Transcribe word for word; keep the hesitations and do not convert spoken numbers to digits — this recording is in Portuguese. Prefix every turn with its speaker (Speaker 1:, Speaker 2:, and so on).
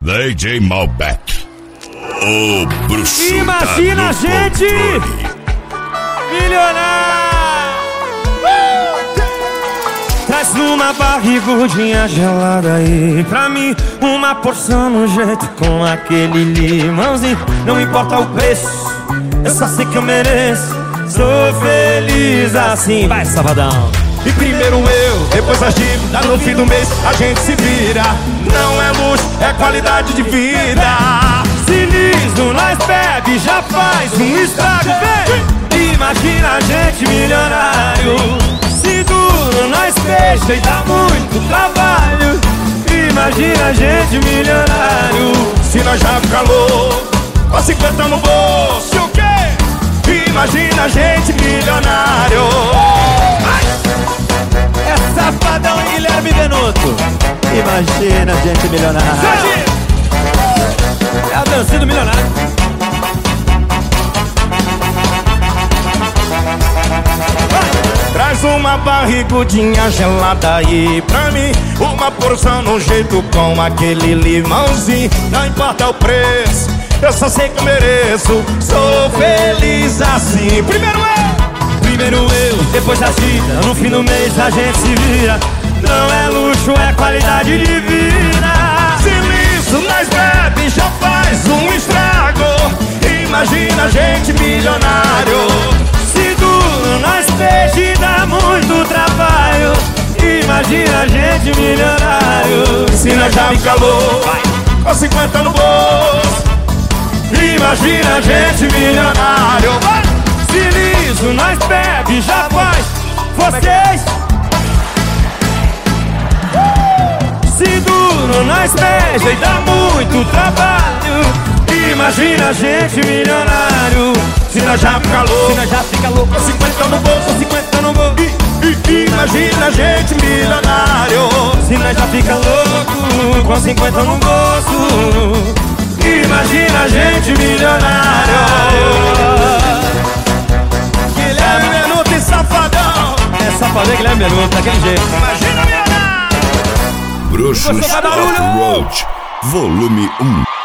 Speaker 1: D J Malbec, o bruxo.
Speaker 2: Imagina
Speaker 1: tá
Speaker 2: a gente milionário. uh! Traz numa barrigudinha gelada aí pra mim, uma porção no jeito com aquele limãozinho. Não importa o preço, eu só sei que eu mereço. Sou feliz assim. Vai, Savadão.
Speaker 3: E primeiro eu, depois a dívida, no fim do mês a gente se vira. Não é luxo, é qualidade de vida.
Speaker 2: Se liso, nós bebe, já faz um estrago, vem. Imagina a gente milionário. Se duro, nós fecha e dá muito trabalho. Imagina a gente milionário.
Speaker 3: Se nós já fica louco, com cinquenta no bolso, o quê? Imagina a gente milionário.
Speaker 2: É Safadão e Guilherme Benuto. Imagina a gente milionário. É a dancinha do milionário.
Speaker 3: Traz uma barrigudinha gelada aí pra mim, uma porção no jeito com aquele limãozinho. Não importa o preço, eu só sei que eu mereço. Sou feliz assim. Primeiro eu,
Speaker 2: primeiro eu, depois da dívida, no fim do mês a gente se vira. Não é luxo, é qualidade de vida.
Speaker 3: Se liso, nós bebe, já faz um estrago. Imagina a gente milionário.
Speaker 2: Se duro, nós peixe e dá muito trabalho. Imagina a gente milionário.
Speaker 3: Se nós já fica louco, com cinquenta no bolso. Imagina a gente milionário.
Speaker 2: Se liso, nós bebe, já faz. Vocês se duro, nós beija e dá muito trabalho. Imagina a gente milionário.
Speaker 3: Se nós já fica louco,
Speaker 2: se nós já fica louco,
Speaker 3: com cinquenta no bolso,
Speaker 2: cinquenta no bolso.
Speaker 3: I, I, imagina a gente milionário.
Speaker 2: Se nós já fica louco, com cinquenta no bolso. Imagina a gente milionário.
Speaker 3: Guilherme Benuto e Safadão.
Speaker 2: É Safadão e Guilherme Benuto, daquele jeito.
Speaker 3: Imagina milionário.
Speaker 1: Bruxos Off-Road, volume um.